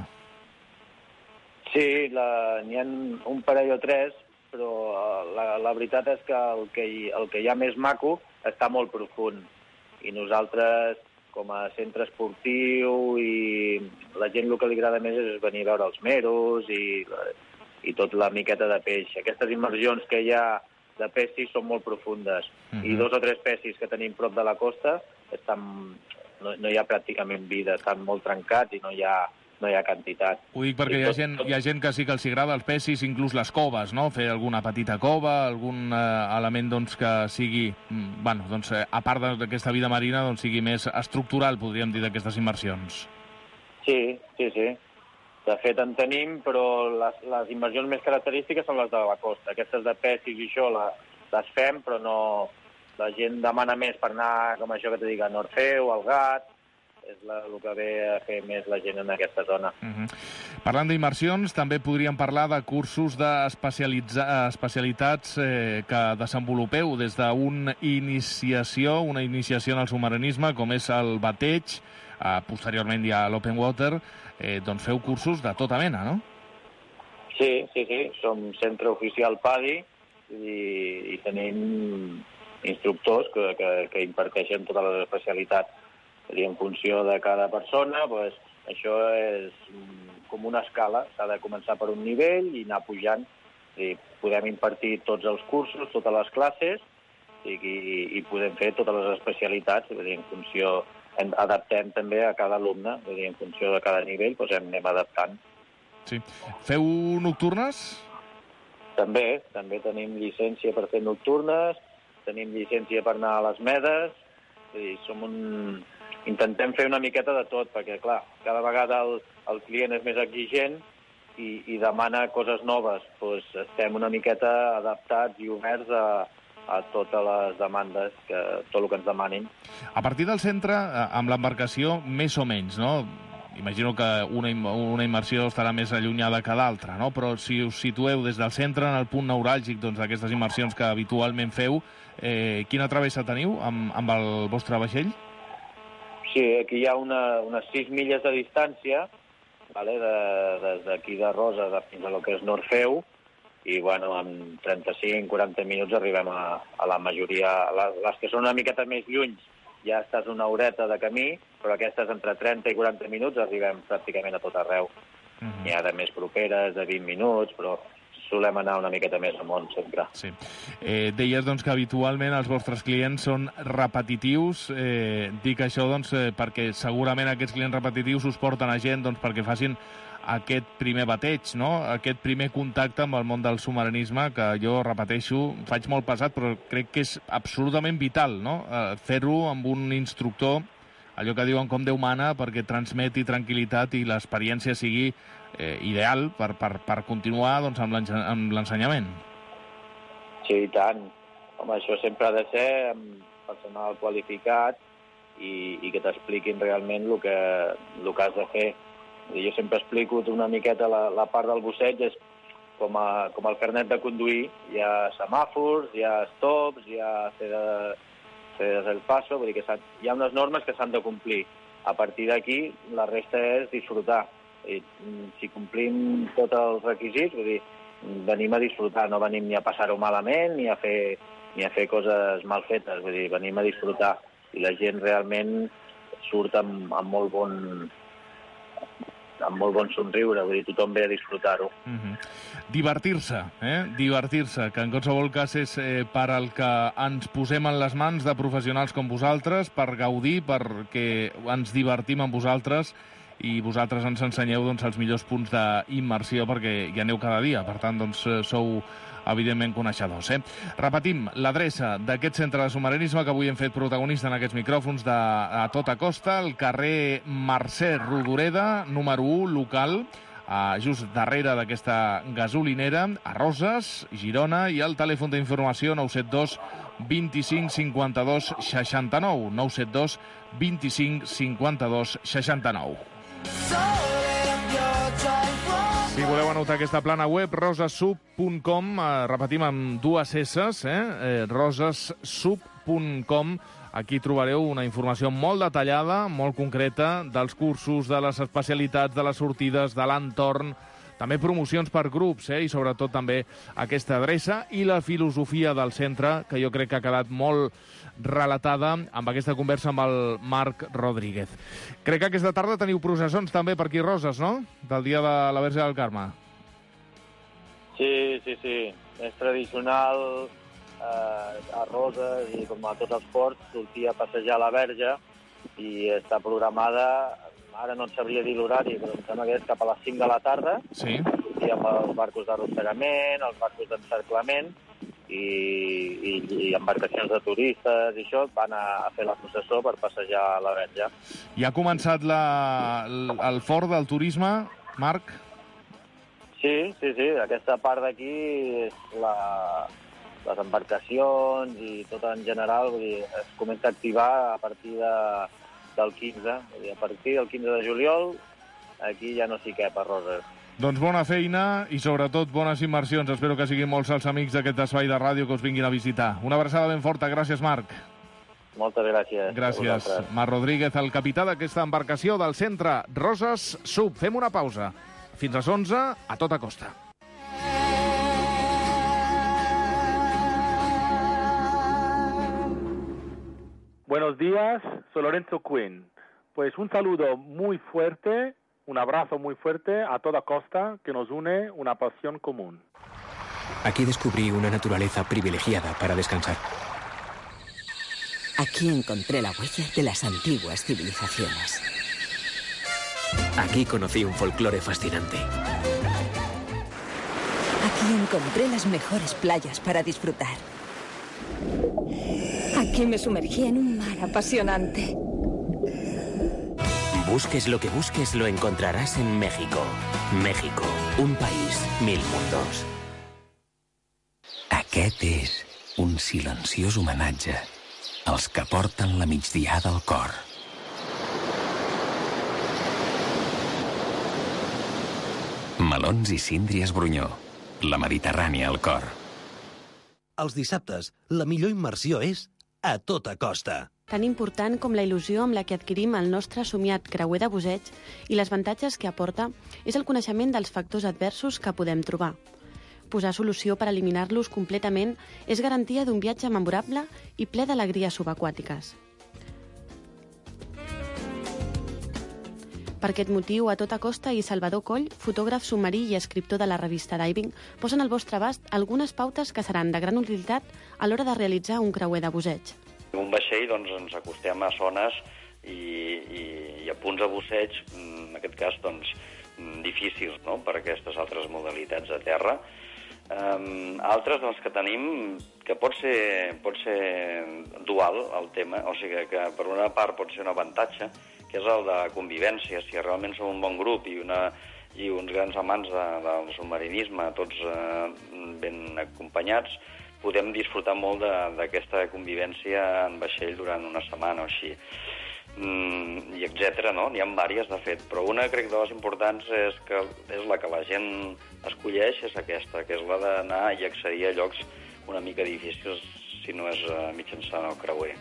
Sí, n'hi ha un parell o tres, però la veritat és que el que hi ha més maco està molt profund. I nosaltres, com a centre esportiu, i la gent el que li agrada més és venir a veure els meros i tot la miqueta de peix. Aquestes immersions que hi ha de pescis són molt profundes, i 2 o 3 pescis que tenim prop de la costa no hi ha pràcticament vida, estan molt trencats i no hi ha quantitat. Ho dic perquè hi ha gent que sí que els agrada els pescis, inclús les coves, no? Fer alguna petita cova, algun element doncs, que sigui, a part d'aquesta vida marina, doncs, sigui més estructural, podríem dir, d'aquestes immersions. Sí. De fet, en tenim, però les immersions més característiques són les de la costa. Aquestes de pescis i això les fem, però no... La gent demana més per anar, com això que t'he dit, a Norfeu, al Gat, és el que ve a fer més la gent en aquesta zona. Parlant d'immersions, també podríem parlar de cursos d'especialitats que desenvolupeu des d'una iniciació en el submarinisme, com és el bateig, posteriorment hi ha l'open water, doncs feu cursos de tota mena, no? Sí. Som centre oficial PADI i tenim instructors que imparteixen totes les especialitats. En funció de cada persona, això és com una escala. S'ha de començar per un nivell i anar pujant. Podem impartir tots els cursos, totes les classes, i podem fer totes les especialitats. En funció, adaptem també a cada alumne. En funció de cada nivell, anem adaptant. Sí. Feu nocturnes? També tenim llicència per fer nocturnes, tenim llicència per anar a les medes, intentem fer una miqueta de tot, perquè, clar, cada vegada el client és més exigent i demana coses noves. Estem una miqueta adaptats i oberts a totes les demandes, tot el que ens demanin. A partir del centre, amb l'embarcació, més o menys, no? Imagino que una immersió estarà més allunyada que l'altra, no? Però si us situeu des del centre en el punt neuràlgic d'aquestes immersions que habitualment feu, quina travessa teniu amb el vostre vaixell? Sí, aquí hi ha unes 6 milles de distància, des d'aquí de Rosa fins a lo que és Norfeu, i en 35-40 minuts arribem a la majoria. Les que són una miqueta més lluny ja estàs una horeta de camí, però aquestes entre 30 i 40 minuts arribem pràcticament a tot arreu. N'hi ha de més properes, de 20 minuts, però solem anar una miqueta més amunt sempre. Sí. Deies doncs, que habitualment els vostres clients són repetitius. Dic això perquè segurament aquests clients repetitius us porten a gent perquè facin aquest primer bateig, no? Aquest primer contacte amb el món del submarinisme, que jo repeteixo, faig molt pesat, però crec que és absolutament vital, no? Fer-ho amb un instructor, allò que diuen com Déu mana, perquè transmeti tranquil·litat i l'experiència sigui ideal per continuar amb l'ensenyament. Sí, i tant. Home, això sempre ha de ser amb personal qualificat i que t'expliquin realment el que has de fer. Jo sempre explico una miqueta la part del busseig, és com el carnet de conduir. Hi ha semàfors, hi ha stops, hi ha cedes el paso, vull dir que hi ha unes normes que s'han de complir. A partir d'aquí, la resta és disfrutar. Si complim tots els requisits, vull dir, venim a disfrutar, no venim ni a passar-ho malament ni a fer coses mal fetes, vull dir, venim a disfrutar. I la gent realment surt amb molt bon somriure, vull dir, tothom ve a disfrutar-ho. Divertir-se, divertir-se, que en qualsevol cas és per al que ens posem en les mans de professionals com vosaltres, per gaudir, perquè ens divertim amb vosaltres i vosaltres ens ensenyeu els millors punts d'immersió perquè hi aneu cada dia, per tant sou evidentment coneixedors. Repetim l'adreça d'aquest centre de submarinisme que avui hem fet protagonista en aquests micròfons a tota costa, el carrer Mercè Rodoreda, número 1, local, just darrere d'aquesta gasolinera, a Roses, Girona, i el telèfon d'informació 972 25 52 69, 972 25 52 69. Si voleu anotar aquesta plana web, rosasub.com, repetim amb 2 S's, rosasub.com. Aquí trobareu una informació molt detallada, molt concreta, dels cursos, de les especialitats, de les sortides, de l'entorn, també promocions per grups, i sobretot també aquesta adreça i la filosofia del centre, que jo crec que ha quedat molt relatada amb aquesta conversa amb el Marc Rodríguez. Crec que aquesta tarda teniu processons també per aquí a Roses, no?, del dia de la Verge del Carme. Sí. És tradicional a Roses i com a tots els ports sortir a passejar la Verge i està programada, ara no et sabria dir l'horari, però em sembla que és cap a les 5 de la tarda. Sí. Sortir amb els barcos d'arrossegament, els barcos d'encerclament i embarcacions de turistes i això van a fer la processó per passejar la Verge. Ja ha començat el fort del turisme, Marc? Sí. Aquesta part d'aquí és les embarcacions i tot en general, vull dir, es comença a activar a partir del 15. Vull dir, a partir del 15 de juliol aquí ja no s'hi cap a Roses. Doncs bona feina i sobretot bones immersions. Espero que siguin molts els amics d'aquest espai de ràdio que us vinguin a visitar. Una abraçada ben forta. Gràcies, Marc. Moltes gràcies. Gràcies. Marc Rodríguez, el capità d'aquesta embarcació del centre Roses Sub. Fem una pausa. Fins a les 11, a tota costa. Buenos días, soy Lorenzo Quinn. Pues un saludo muy fuerte, un abrazo muy fuerte a toda costa que nos une una pasión común. Aquí descubrí una naturaleza privilegiada para descansar. Aquí encontré la huella de las antiguas civilizaciones. Aquí conocí un folclore fascinante. Aquí encontré las mejores playas para disfrutar. Aquí me sumergí en un mar apasionante. Busques lo que busques, lo encontrarás en México. México, un país, 1000 mundos. Aquest és un silenciós homenatge als que porten la migdiada al cor. Melons i síndries Brunyó. La Mediterrània al cor. Els dissabtes, la millor immersió és a tota costa. Tan important com la il·lusió amb la que adquirim el nostre somiat creuer de busseig i les avantatges que aporta és el coneixement dels factors adversos que podem trobar. Posar solució per eliminar-los completament és garantia d'un viatge memorable i ple d'alegries subaquàtiques. Per aquest motiu, a tota costa i Salvador Coll, fotògraf submarí i escriptor de la revista Diving, posen al vostre abast algunes pautes que seran de gran utilitat a l'hora de realitzar un creuer de busseig. En un vaixell doncs, ens acostem a zones i a punts de busseig, en aquest cas doncs, difícils, no?, per aquestes altres modalitats de terra. Altres doncs, que tenim, que pot ser dual el tema, o sigui que per una part pot ser un avantatge, que és el de convivència. Si realment som un bon grup i uns grans amants del submarinisme, tots ben acompanyats, podem disfrutar molt d'aquesta convivència en vaixell durant una setmana o així. I etcètera, no? N'hi ha diverses, de fet, però una, crec, de les importants és la que la gent escolleix, és aquesta, que és la d'anar i accedir a llocs una mica difícils si no és mitjançant el creuer.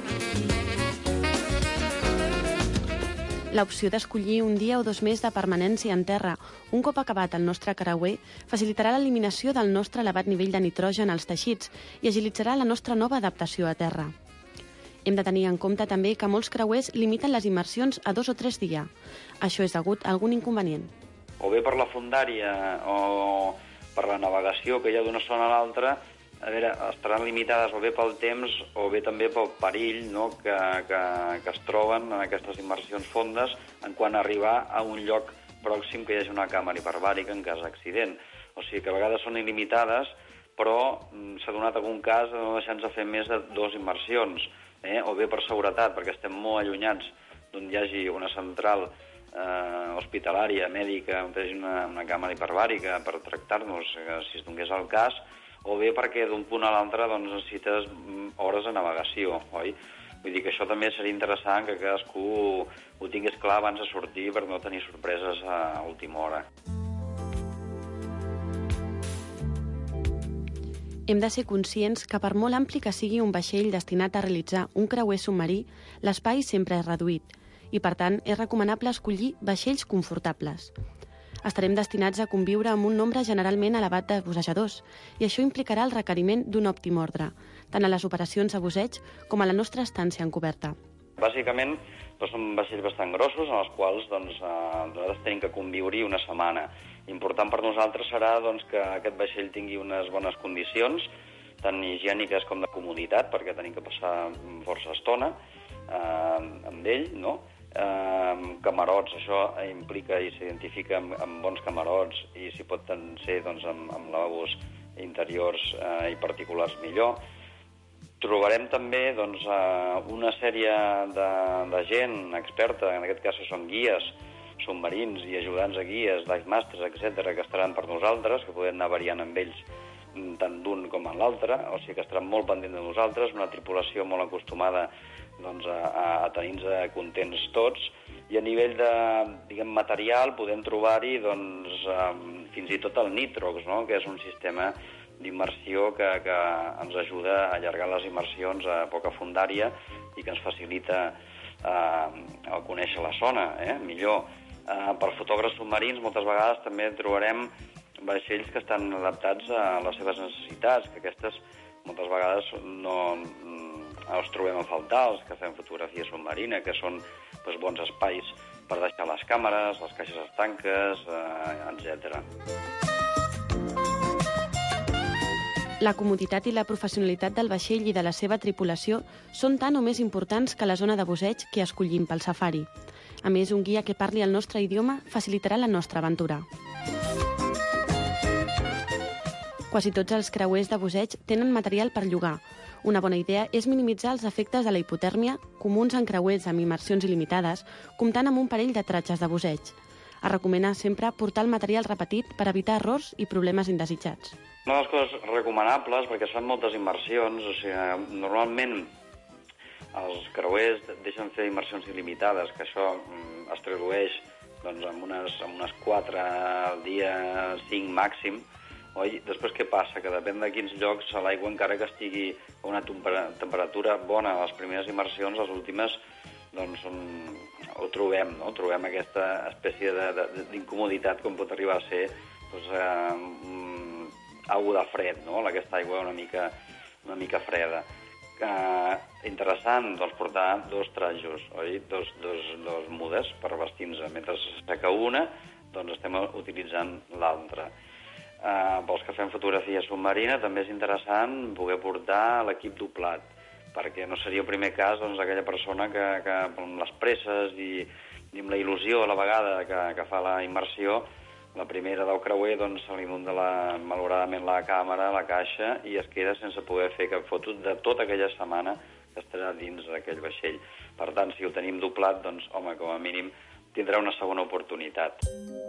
L'opció d'escollir un dia o 2 més de permanència en terra, un cop acabat el nostre creuer, facilitarà l'eliminació del nostre elevat nivell de nitrogen als teixits i agilitzarà la nostra nova adaptació a terra. Hem de tenir en compte també que molts creuers limiten les immersions a 2 o 3 dies. Això és degut a algun inconvenient. O bé per la fondària o per la navegació que hi ha d'una zona a l'altra, a veure, estaran limitades o bé pel temps o bé també pel perill, no?, que es troben en aquestes immersions fondes en quan arribar a un lloc pròxim que hi hagi una càmera hiperbàrica en cas d'accident. O sigui que a vegades són il·limitades, però s'ha donat algun cas de no deixar-nos fer més de 2 immersions, o bé per seguretat, perquè estem molt allunyats d'on hi hagi una central hospitalària, mèdica, on hi hagi una càmera hiperbàrica per tractar-nos, si es donés el cas, o bé perquè d'un punt a l'altre doncs, necessites hores de navegació, oi? Vull dir que això també seria interessant que cadascú ho tingués clar abans de sortir per no tenir sorpreses a última hora. Hem de ser conscients que per molt ampli que sigui un vaixell destinat a realitzar un creuer submarí, l'espai sempre és reduït i, per tant, és recomanable escollir vaixells confortables. Estarem destinats a conviure amb un nombre generalment elevat de bussejadors, i això implicarà el requeriment d'un òptim ordre, tant a les operacions de busseig com a la nostra estància en coberta. Bàsicament, són vaixells bastant grossos en els quals nosaltres tenim que conviure-hi una setmana. Important per nosaltres serà que aquest vaixell tingui unes bones condicions, tant higièniques com de comoditat, perquè tenim que passar força estona amb ell, no? Camarots, això implica i s'identifica amb bons camarots, i si pot ser amb lavabos interiors i particulars millor. Trobarem també una sèrie de gent experta, en aquest cas són guies submarins i ajudants a guies, dive masters, etc., que estaran per nosaltres, que podem anar variant amb ells tant d'un com en l'altre, o sigui que estaran molt pendents de nosaltres, una tripulació molt acostumada a tenir-nos contents tots, i a nivell de material podem trobar-hi fins i tot el Nitrox, no? Que és un sistema d'immersió que ens ajuda a allargar les immersions a poca fondària i que ens facilita el conèixer la zona millor. Per fotògrafs submarins moltes vegades també trobarem vaixells que estan adaptats a les seves necessitats, que aquestes moltes vegades no els trobem a faltar, els que fem fotografia submarina, que són bons espais per deixar les càmeres, les caixes estanques, etc. La comoditat i la professionalitat del vaixell i de la seva tripulació són tan o més importants que la zona de busseig que escollim pel safari. A més, un guia que parli el nostre idioma facilitarà la nostra aventura. Quasi tots els creuers de busseig tenen material per llogar. Una bona idea és minimitzar els efectes de la hipotèrmia comuns en creuers amb immersions il·limitades, comptant amb un parell de tratges de busseig. Es recomana sempre portar el material repetit per evitar errors i problemes indesitjats. Una de les coses recomanables, perquè es fan moltes immersions, o sigui, normalment els creuers deixen fer immersions il·limitades, que això es tradueix amb unes 4 al dia, 5 màxim. Després què passa? Que depèn de quins llocs l'aigua, encara que estigui a una temperatura bona a les primeres immersions, les últimes ho trobem, no? Trobem aquesta espècie d'incomoditat com pot arribar a ser aigua de fred, no? Aquesta aigua una mica freda. Interessant portar 2 trajos, dos mudes per vestir-nos. Mentre s'asseca una, estem utilitzant l'altra. Pels que fem fotografia submarina també és interessant poder portar l'equip doblat, perquè no seria el primer cas aquella persona que amb les presses i amb la il·lusió a la vegada que fa la immersió, la primera del creuer se li inunda malauradament la càmera, la caixa, i es queda sense poder fer cap foto de tota aquella setmana que estarà dins d'aquell vaixell. Per tant, si ho tenim doblat, home, com a mínim tindrà una segona oportunitat.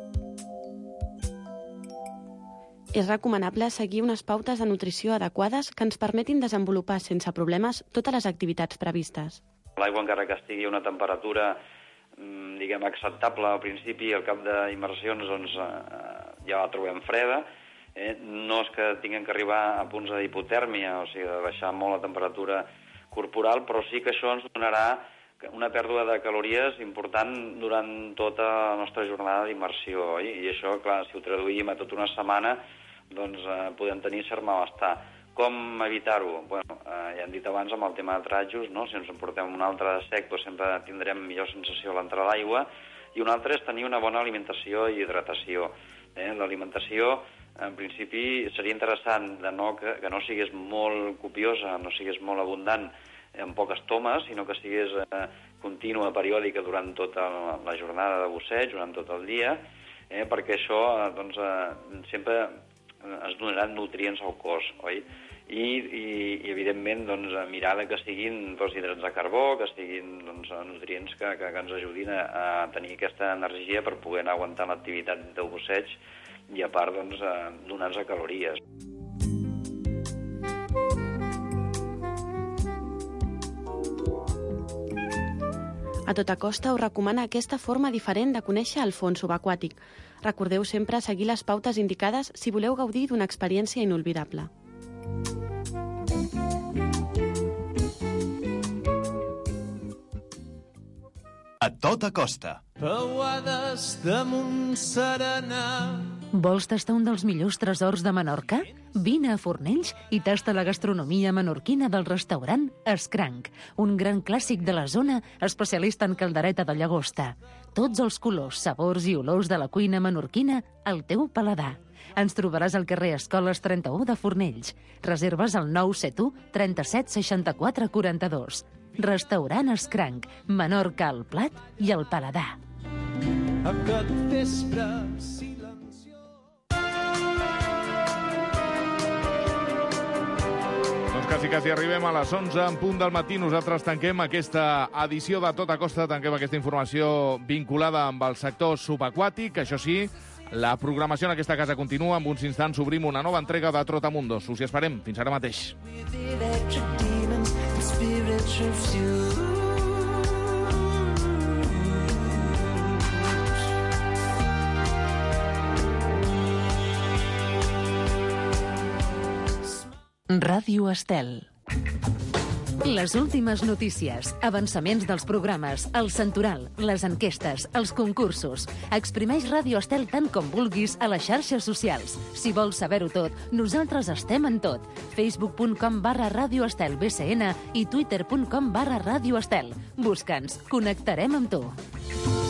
És recomanable seguir unes pautes de nutrició adequades que ens permetin desenvolupar sense problemes totes les activitats previstes. L'aigua, encara que estigui a una temperatura acceptable al principi, al cap d'immersions ja la trobem freda. No és que tinguem que arribar a punts d'hipotèrmia, o sigui, de baixar molt la temperatura corporal, però sí que això ens donarà una pèrdua de calories important durant tota la nostra jornada d'immersió, oi? I això, clar, si ho traduïm a tota una setmana, podem tenir cert malestar. Com evitar-ho? Ja hem dit abans amb el tema de trajos, no? Si ens emportem un altre de sec, sempre tindrem millor sensació a l'entrar a l'aigua, i un altre és tenir una bona alimentació i hidratació. L'alimentació, en principi, seria interessant que no sigués molt copiosa, no sigués molt abundant en poques tomes, sinó que sigués contínua, periòdica durant tota la jornada de busseig, durant tot el dia, perquè això sempre es donaran nutrients al cos, oi? I evidentment, mirar que siguin hidrats de carbó, que siguin nutrients que ens ajudin a tenir aquesta energia per poder anar aguantant l'activitat del busseig i, a part, donar-nos calories. A tota costa us recomana aquesta forma diferent de conèixer el fons subaquàtic. Recordeu sempre seguir les pautes indicades si voleu gaudir d'una experiència inolvidable. A tota costa. Peuades damunt serena. Vols tastar un dels millors tresors de Menorca? Vine a Fornells i tasta la gastronomia menorquina del restaurant Escranc, un gran clàssic de la zona especialista en caldereta de llagosta. Tots els colors, sabors i olors de la cuina menorquina al teu paladar. Ens trobaràs al carrer Escoles 31 de Fornells. Reserves al 971 37 64 42. Restaurant Escranc, Menorca al plat i al paladar. Aquest vespre silenciós. Doncs quasi arribem a les 11 en punt del matí. Nosaltres tanquem aquesta edició de Tota Costa, tanquem aquesta informació vinculada amb el sector subaquàtic. Això sí, la programació en aquesta casa continua. En uns instants obrim una nova entrega de Trotamundos. Us hi esperem. Fins ara mateix. Ràdio Estel. Les últimes notícies, avançaments dels programes, el santoral, les enquestes, els concursos. Exprimeix Ràdio Estel tant com vulguis a les xarxes socials. Si vols saber-ho tot, nosaltres estem en tot. Facebook.com/Ràdio Estel BCN i Twitter.com/Ràdio Estel. Busca'ns, connectarem amb tu.